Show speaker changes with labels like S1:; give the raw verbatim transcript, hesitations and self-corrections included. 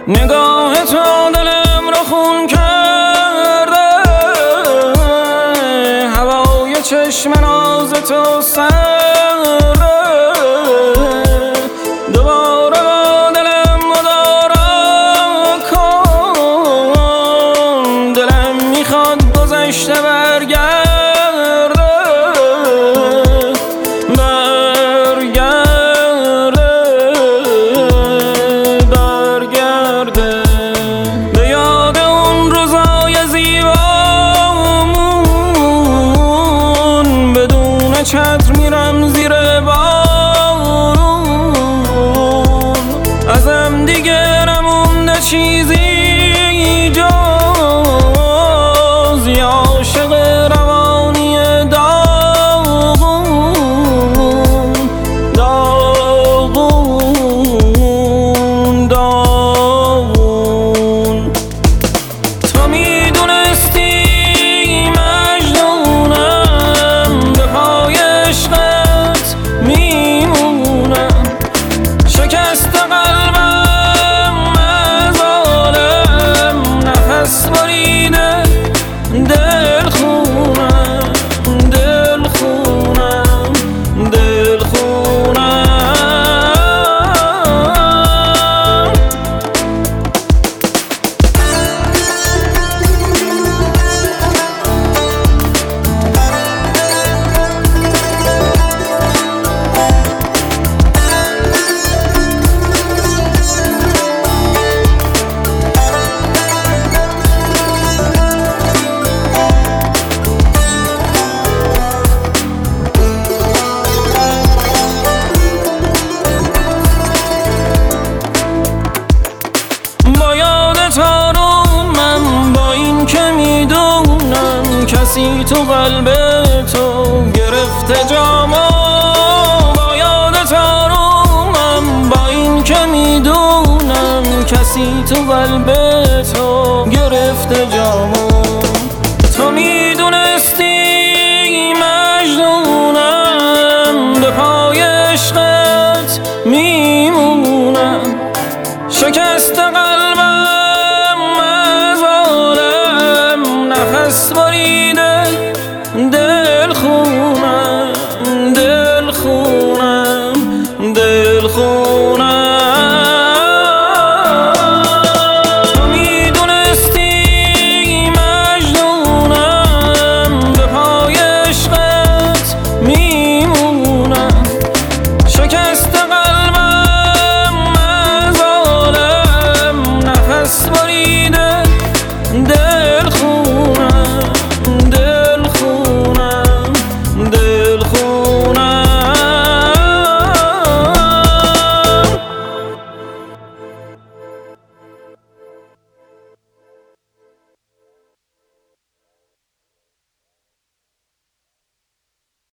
S1: نگاه تو دلم رو خون کرده، هوای چشم ناز تو سرده، دوباره با دلم مدارا کن، دلم میخواد گذشته برگرده، برگرده، برگرده به یاد اون روزای زیبامون، بدون چتر میرم زیر بارون، ازم دیگه نمونده چیزی جز یا عاشق روانی داغون، داغون، داغون. تو میدونستی مجنونم، به پای عشقت میمونم، شکست قلبم از عالم، نفس بریده دل خونم، دل خونم، دل خونم. با یاد تارو من، با این که میدونم کسی تو قلب تو گرفته جامو، با یاد تارو من، با این که میدونم کسی تو قلب تو گرفته جامو. تو میدونستی مجنونم، به پای عشقت میمونم، شکست قلبم از عالم، نفس بریده دل خونم، دل خونم، دل خونم. تو میدونستی مجنونم، به پای عشقت میمونم، شکست قلبم از عالم، نفس بریده دل